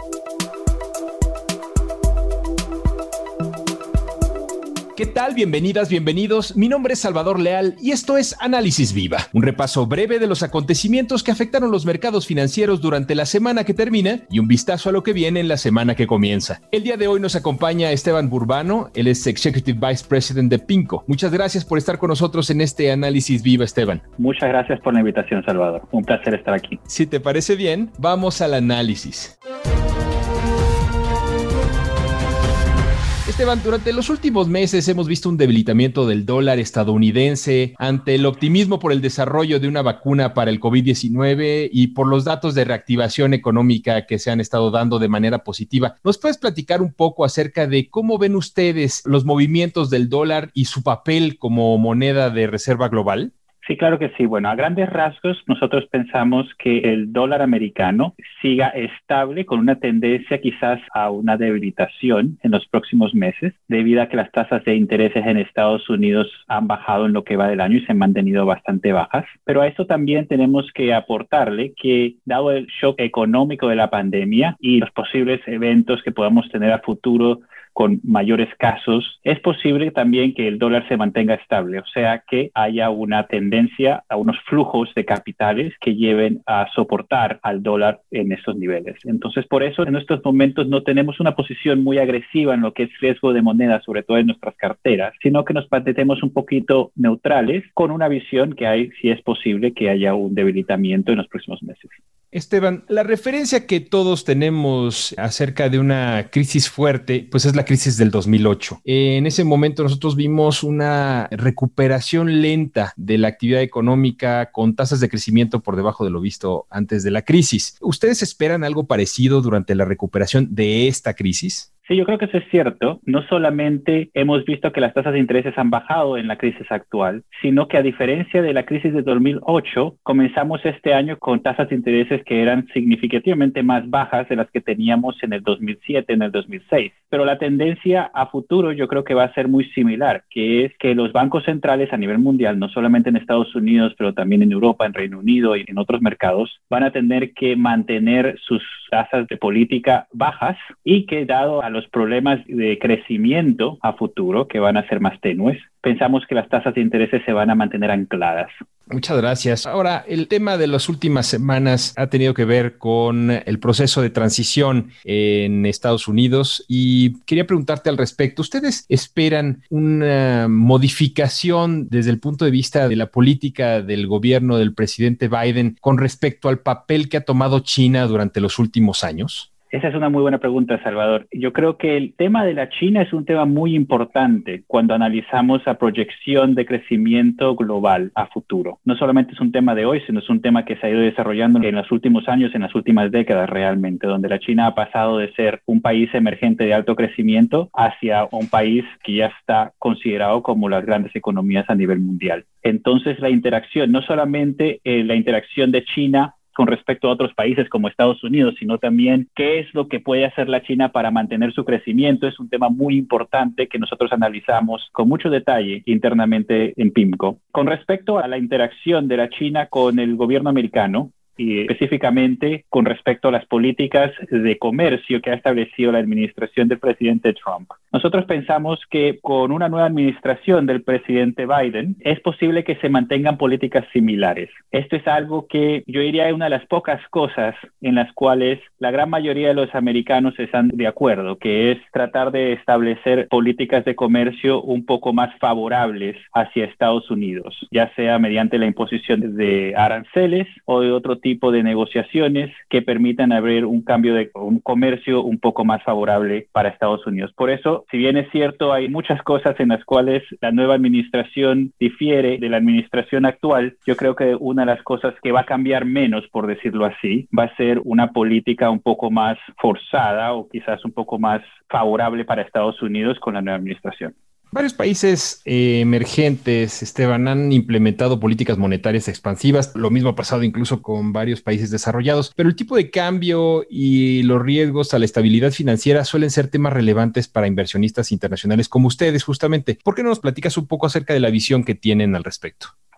¿Qué tal? Bienvenidas, bienvenidos. Mi nombre es Salvador Leal y esto es Análisis Viva, un repaso breve de los acontecimientos que afectaron los mercados financieros durante la semana que termina y un vistazo a lo que viene en la semana que comienza. El día de hoy nos acompaña Esteban Burbano, él es Executive Vice President de PIMCO. Muchas gracias por estar con nosotros en este Análisis Viva, Esteban. Muchas gracias por la invitación, Salvador. Un placer estar aquí. Si te parece bien, vamos al análisis. Esteban, durante los últimos meses hemos visto un debilitamiento del dólar estadounidense ante el optimismo por el desarrollo de una vacuna para el COVID-19 y por los datos de reactivación económica que se han estado dando de manera positiva. ¿Nos puedes platicar un poco acerca de cómo ven ustedes los movimientos del dólar y su papel como moneda de reserva global? Sí, claro que sí. Bueno, a grandes rasgos, nosotros pensamos que el dólar americano siga estable con una tendencia quizás a una debilitación en los próximos meses, debido a que las tasas de intereses en Estados Unidos han bajado en lo que va del año y se han mantenido bastante bajas. Pero a eso también tenemos que aportarle que, dado el shock económico de la pandemia y los posibles eventos que podamos tener a futuro con mayores casos, es posible también que el dólar se mantenga estable, o sea que haya una tendencia a unos flujos de capitales que lleven a soportar al dólar en estos niveles. Entonces, por eso en estos momentos no tenemos una posición muy agresiva en lo que es riesgo de moneda, sobre todo en nuestras carteras, sino que nos mantenemos un poquito neutrales con una visión que hay, si es posible, que haya un debilitamiento en los próximos meses. Esteban, la referencia que todos tenemos acerca de una crisis fuerte, pues es la crisis del 2008. En ese momento nosotros vimos una recuperación lenta de la actividad económica con tasas de crecimiento por debajo de lo visto antes de la crisis. ¿Ustedes esperan algo parecido durante la recuperación de esta crisis? Sí, yo creo que eso es cierto. No solamente hemos visto que las tasas de intereses han bajado en la crisis actual, sino que a diferencia de la crisis de 2008, comenzamos este año con tasas de intereses que eran significativamente más bajas de las que teníamos en el 2007, en el 2006. Pero la tendencia a futuro yo creo que va a ser muy similar, que es que los bancos centrales a nivel mundial, no solamente en Estados Unidos, pero también en Europa, en Reino Unido y en otros mercados, van a tener que mantener sus tasas de política bajas y que, dado a los problemas de crecimiento a futuro, que van a ser más tenues, pensamos que las tasas de intereses se van a mantener ancladas. Muchas gracias. Ahora, el tema de las últimas semanas ha tenido que ver con el proceso de transición en Estados Unidos y quería preguntarte al respecto. ¿Ustedes esperan una modificación desde el punto de vista de la política del gobierno del presidente Biden con respecto al papel que ha tomado China durante los últimos años? Esa es una muy buena pregunta, Salvador. Yo creo que el tema de la China es un tema muy importante cuando analizamos la proyección de crecimiento global a futuro. No solamente es un tema de hoy, sino es un tema que se ha ido desarrollando en los últimos años, en las últimas décadas realmente, donde la China ha pasado de ser un país emergente de alto crecimiento hacia un país que ya está considerado como las grandes economías a nivel mundial. Entonces, la interacción, no solamente la interacción de China con respecto a otros países como Estados Unidos, sino también qué es lo que puede hacer la China para mantener su crecimiento. Es un tema muy importante que nosotros analizamos con mucho detalle internamente en PIMCO. Con respecto a la interacción de la China con el gobierno americano, y específicamente con respecto a las políticas de comercio que ha establecido la administración del presidente Trump. Nosotros pensamos que con una nueva administración del presidente Biden es posible que se mantengan políticas similares. Esto es algo que yo diría es una de las pocas cosas en las cuales la gran mayoría de los americanos están de acuerdo, que es tratar de establecer políticas de comercio un poco más favorables hacia Estados Unidos, ya sea mediante la imposición de aranceles o de otro tipo de negociaciones que permitan abrir un cambio de un comercio un poco más favorable para Estados Unidos. Por eso, si bien es cierto, hay muchas cosas en las cuales la nueva administración difiere de la administración actual, yo creo que una de las cosas que va a cambiar menos, por decirlo así, va a ser una política un poco más forzada o quizás un poco más favorable para Estados Unidos con la nueva administración. Varios países emergentes, Esteban, han implementado políticas monetarias expansivas. Lo mismo ha pasado incluso con varios países desarrollados, pero el tipo de cambio y los riesgos a la estabilidad financiera suelen ser temas relevantes para inversionistas internacionales como ustedes, justamente. ¿Por qué no nos platicas un poco acerca de la visión que tienen al respecto?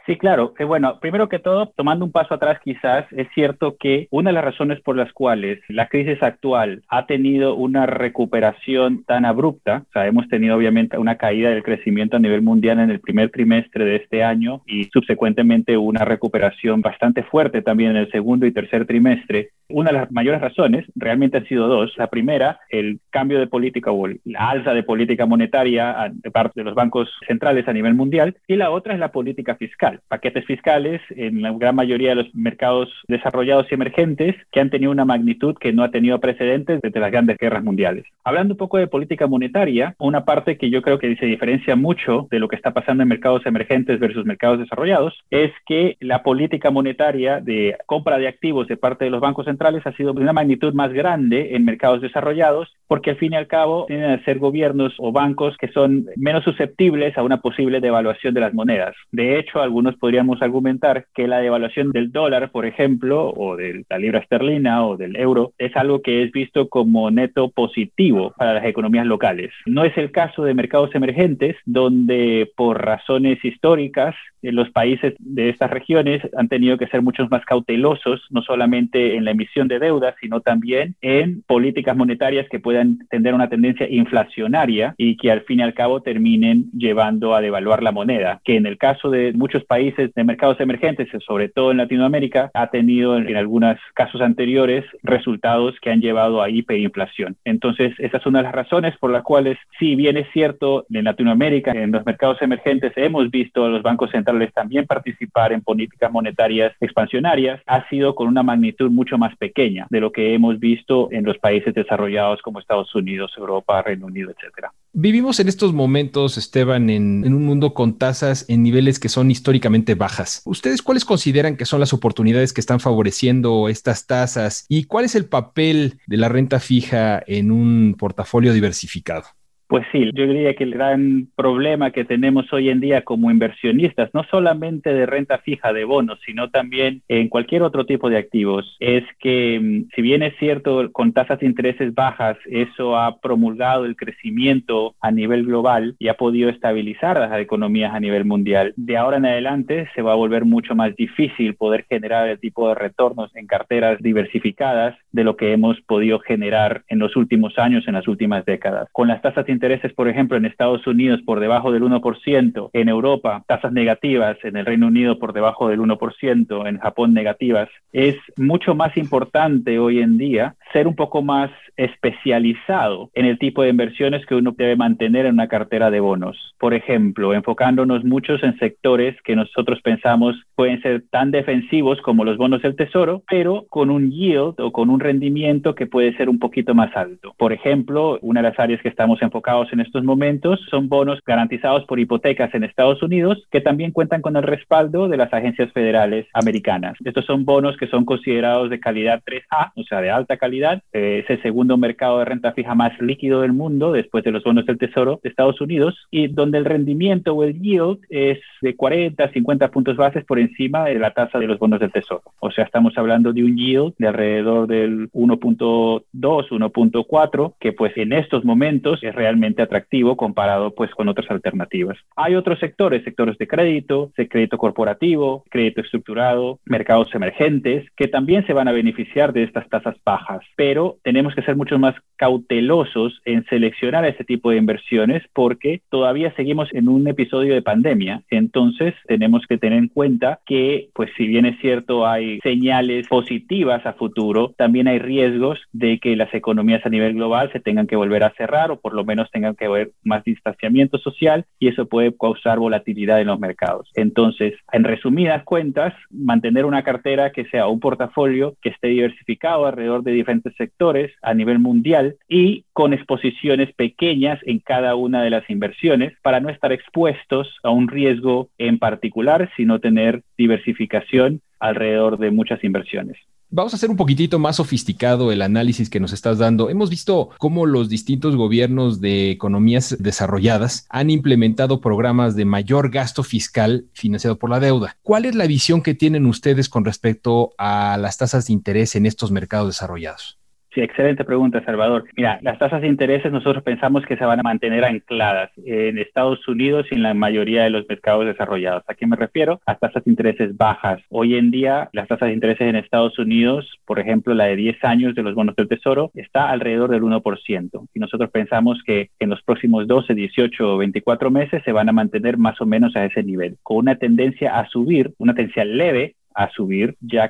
Sí, claro. Bueno, primero que todo, tomando un paso atrás quizás, es cierto que una de las razones por las cuales la crisis actual ha tenido una recuperación tan abrupta, o sea, hemos tenido obviamente una caída del crecimiento a nivel mundial en el primer trimestre de este año y subsecuentemente una recuperación bastante fuerte también en el segundo y tercer trimestre. Una de las mayores razones realmente han sido dos. La primera, el cambio de política o la alza de política monetaria de parte de los bancos centrales a nivel mundial, y la otra es la política fiscal. Paquetes fiscales en la gran mayoría de los mercados desarrollados y emergentes que han tenido una magnitud que no ha tenido precedentes desde las grandes guerras mundiales. Hablando un poco de política monetaria, una parte que yo creo que se diferencia mucho de lo que está pasando en mercados emergentes versus mercados desarrollados es que la política monetaria de compra de activos de parte de los bancos centrales ha sido de una magnitud más grande en mercados desarrollados, porque al fin y al cabo tienen a ser gobiernos o bancos que son menos susceptibles a una posible devaluación de las monedas. De hecho, algunos podríamos argumentar que la devaluación del dólar, por ejemplo, o de la libra esterlina o del euro, es algo que es visto como neto positivo para las economías locales. No es el caso de mercados emergentes, donde por razones históricas los países de estas regiones han tenido que ser mucho más cautelosos, no solamente en la emisión de deuda, sino también en políticas monetarias que puedan tener una tendencia inflacionaria y que al fin y al cabo terminen llevando a devaluar la moneda, que en el caso de muchos países de mercados emergentes, sobre todo en Latinoamérica, ha tenido en algunos casos anteriores resultados que han llevado a hiperinflación. Entonces, esa es una de las razones por las cuales, si bien es cierto, en Latinoamérica, en los mercados emergentes, hemos visto a los bancos centrales también participar en políticas monetarias expansionarias, ha sido con una magnitud mucho más pequeña de lo que hemos visto en los países desarrollados como Estados Unidos, Europa, Reino Unido, etcétera. Vivimos en estos momentos, Esteban, en un mundo con tasas en niveles que son históricamente bajas. ¿Ustedes cuáles consideran que son las oportunidades que están favoreciendo estas tasas y cuál es el papel de la renta fija en un portafolio diversificado? Pues sí, yo diría que el gran problema que tenemos hoy en día como inversionistas, no solamente de renta fija, de bonos, sino también en cualquier otro tipo de activos, es que si bien es cierto, con tasas de intereses bajas, eso ha promulgado el crecimiento a nivel global y ha podido estabilizar las economías a nivel mundial. De ahora en adelante se va a volver mucho más difícil poder generar el tipo de retornos en carteras diversificadas de lo que hemos podido generar en los últimos años, en las últimas décadas. Con las tasas de intereses, por ejemplo, en Estados Unidos por debajo del 1%, en Europa tasas negativas, en el Reino Unido por debajo del 1%, en Japón negativas, es mucho más importante hoy en día ser un poco más especializado en el tipo de inversiones que uno debe mantener en una cartera de bonos. Por ejemplo, enfocándonos muchos en sectores que nosotros pensamos pueden ser tan defensivos como los bonos del tesoro, pero con un yield o con un rendimiento que puede ser un poquito más alto. Por ejemplo, una de las áreas que estamos enfocados en estos momentos son bonos garantizados por hipotecas en Estados Unidos, que también cuentan con el respaldo de las agencias federales americanas. Estos son bonos que son considerados de calidad 3A, o sea, de alta calidad. Es el segundo mercado de renta fija más líquido del mundo, después de los bonos del tesoro de Estados Unidos, y donde el rendimiento o el yield es de 40 a 50 puntos bases por encima de la tasa de los bonos del tesoro. O sea, estamos hablando de un yield de alrededor del 1.2, 1.4, que pues en estos momentos es realmente atractivo comparado pues con otras alternativas. Hay otros sectores de crédito corporativo, crédito estructurado, mercados emergentes, que también se van a beneficiar de estas tasas bajas, pero tenemos que ser mucho más cautelosos en seleccionar este tipo de inversiones porque todavía seguimos en un episodio de pandemia. Entonces tenemos que tener en cuenta que, pues si bien es cierto hay señales positivas a futuro, también hay riesgos de que las economías a nivel global se tengan que volver a cerrar o por lo menos tengan que haber más distanciamiento social y eso puede causar volatilidad en los mercados. Entonces, en resumidas cuentas, mantener una cartera que sea un portafolio que esté diversificado alrededor de diferentes sectores a nivel mundial y con exposiciones pequeñas en cada una de las inversiones para no estar expuestos a un riesgo en particular, sino tener diversificación alrededor de muchas inversiones. Vamos a hacer un poquitito más sofisticado el análisis que nos estás dando. Hemos visto cómo los distintos gobiernos de economías desarrolladas han implementado programas de mayor gasto fiscal financiado por la deuda. ¿Cuál es la visión que tienen ustedes con respecto a las tasas de interés en estos mercados desarrollados? Sí, excelente pregunta, Salvador. Mira, las tasas de intereses nosotros pensamos que se van a mantener ancladas en Estados Unidos y en la mayoría de los mercados desarrollados. ¿A qué me refiero? A tasas de intereses bajas. Hoy en día, las tasas de intereses en Estados Unidos, por ejemplo, la de 10 años de los bonos del Tesoro, está alrededor del 1%. Y nosotros pensamos que en los próximos 12, 18 o 24 meses se van a mantener más o menos a ese nivel, con una tendencia a subir, una tendencia leve a subir, ya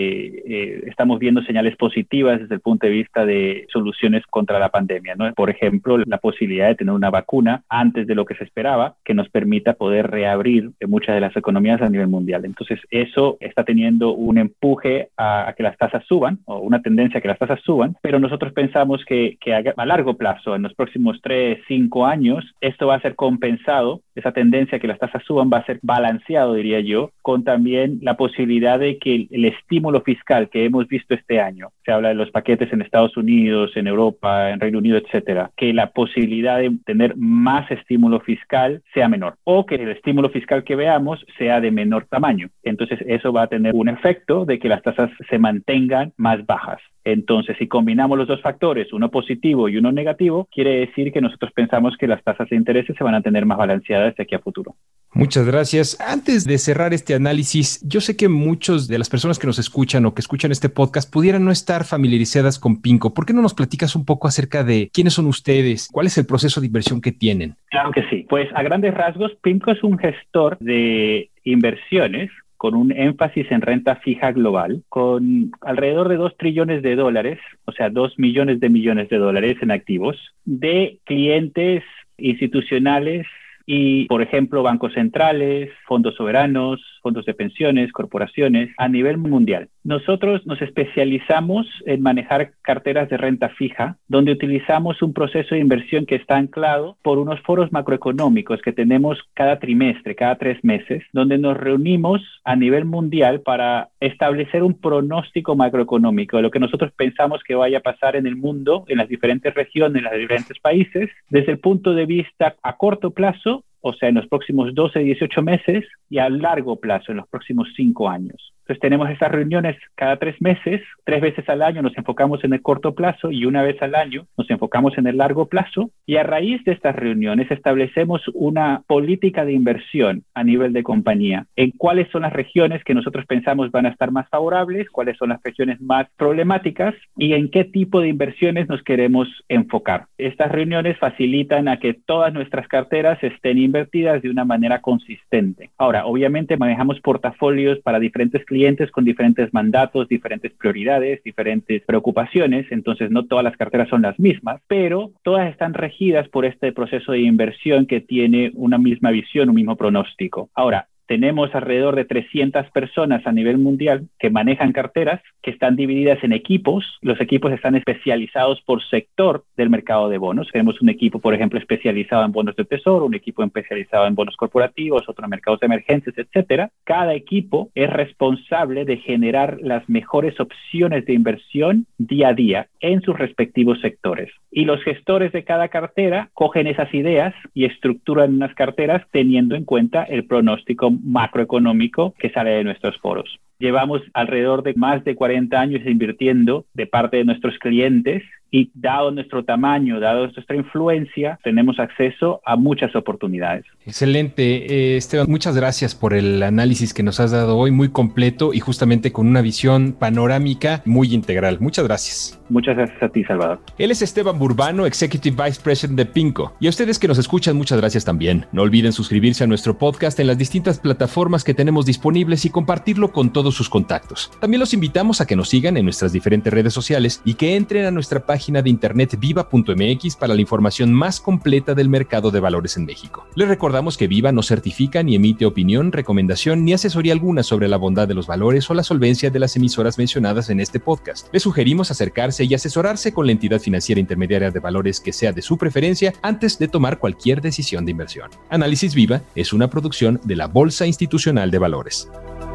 que estamos viendo señales positivas desde el punto de vista de soluciones contra la pandemia, ¿no? Por ejemplo, la posibilidad de tener una vacuna antes de lo que se esperaba, que nos permita poder reabrir muchas de las economías a nivel mundial. Entonces, eso está teniendo un empuje a que las tasas suban, o una tendencia a que las tasas suban, pero nosotros pensamos que a largo plazo, en los próximos 3, 5 años, esto va a ser compensado, esa tendencia a que las tasas suban va a ser balanceado, diría yo, con también la posibilidad de que el estímulo fiscal que hemos visto este año, se habla de los paquetes en Estados Unidos, en Europa, en Reino Unido, etcétera, que la posibilidad de tener más estímulo fiscal sea menor, o que el estímulo fiscal que veamos sea de menor tamaño. Entonces, eso va a tener un efecto de que las tasas se mantengan más bajas. Entonces, si combinamos los dos factores, uno positivo y uno negativo, quiere decir que nosotros pensamos que las tasas de interés se van a tener más balanceadas de aquí a futuro. Muchas gracias. Antes de cerrar este análisis, yo sé que muchos de las personas que nos escuchan o que escuchan este podcast pudieran no estar familiarizadas con PIMCO. ¿Por qué no nos platicas un poco acerca de quiénes son ustedes? ¿Cuál es el proceso de inversión que tienen? Claro que sí. Pues a grandes rasgos, PIMCO es un gestor de inversiones con un énfasis en renta fija global, con alrededor de 2 trillones de dólares, o sea, 2 millones de dólares en activos, de clientes institucionales y, por ejemplo, bancos centrales, fondos soberanos, fondos de pensiones, corporaciones, a nivel mundial. Nosotros nos especializamos en manejar carteras de renta fija, donde utilizamos un proceso de inversión que está anclado por unos foros macroeconómicos que tenemos cada trimestre, cada 3 meses, donde nos reunimos a nivel mundial para establecer un pronóstico macroeconómico de lo que nosotros pensamos que vaya a pasar en el mundo, en las diferentes regiones, en los diferentes países, desde el punto de vista a corto plazo, o sea, en los próximos 12, 18 meses, y a largo plazo, en los próximos 5 años. Entonces tenemos estas reuniones cada 3 meses, 3 veces al año nos enfocamos en el corto plazo y una vez al año nos enfocamos en el largo plazo, y a raíz de estas reuniones establecemos una política de inversión a nivel de compañía, en cuáles son las regiones que nosotros pensamos van a estar más favorables, cuáles son las regiones más problemáticas y en qué tipo de inversiones nos queremos enfocar. Estas reuniones facilitan a que todas nuestras carteras estén invertidas de una manera consistente. Ahora, obviamente manejamos portafolios para diferentes clientes con diferentes mandatos, diferentes prioridades, diferentes preocupaciones, entonces no todas las carteras son las mismas, pero todas están regidas por este proceso de inversión que tiene una misma visión, un mismo pronóstico. Ahora, tenemos alrededor de 300 personas a nivel mundial que manejan carteras que están divididas en equipos. Los equipos están especializados por sector del mercado de bonos. Tenemos un equipo, por ejemplo, especializado en bonos de tesoro, un equipo especializado en bonos corporativos, otro en mercados emergentes, etcétera. Cada equipo es responsable de generar las mejores opciones de inversión día a día en sus respectivos sectores. Y los gestores de cada cartera cogen esas ideas y estructuran unas carteras teniendo en cuenta el pronóstico macroeconómico que sale de nuestros foros. Llevamos alrededor de más de 40 años invirtiendo de parte de nuestros clientes y dado nuestro tamaño, dado nuestra influencia, tenemos acceso a muchas oportunidades. Excelente. Esteban, muchas gracias por el análisis que nos has dado hoy, muy completo y justamente con una visión panorámica muy integral. Muchas gracias. Muchas gracias a ti, Salvador. Él es Esteban Burbano, Executive Vice President de PIMCO. Y a ustedes que nos escuchan, muchas gracias también. No olviden suscribirse a nuestro podcast en las distintas plataformas que tenemos disponibles y compartirlo con todos sus contactos. También los invitamos a que nos sigan en nuestras diferentes redes sociales y que entren a nuestra página de internet viva.mx para la información más completa del mercado de valores en México. Les recordamos que Viva no certifica ni emite opinión, recomendación ni asesoría alguna sobre la bondad de los valores o la solvencia de las emisoras mencionadas en este podcast. Les sugerimos acercarse y asesorarse con la entidad financiera intermediaria de valores que sea de su preferencia antes de tomar cualquier decisión de inversión. Análisis Viva es una producción de la Bolsa Institucional de Valores.